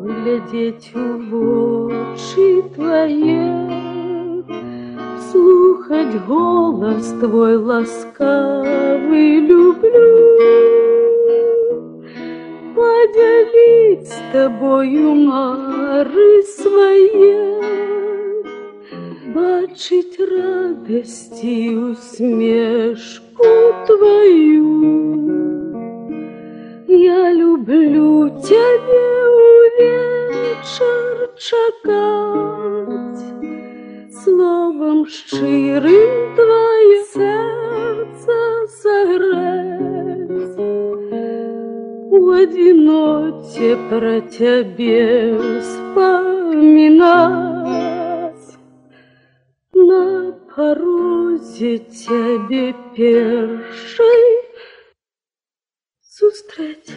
глядеть у вочы твоє, слухать голос твой ласкавый люблю, поделить с тобою мары своє, бачить радости и усмешку твою. Я люблю тебе у вечер чекать, словом щирым твое сердце согреть, в одиноте про тебе вспоминать, на порозе тебе першей зустріть.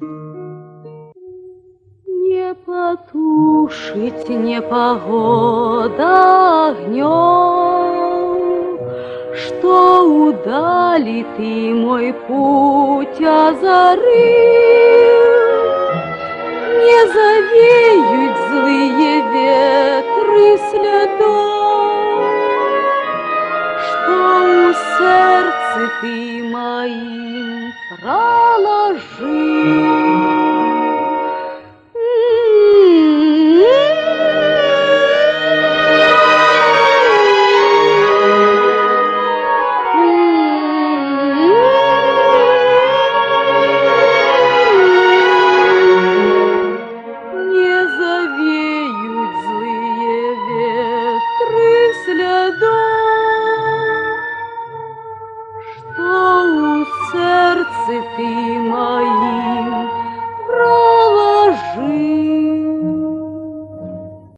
Не потушить непогода огнем, что удали ты мой путь озарит.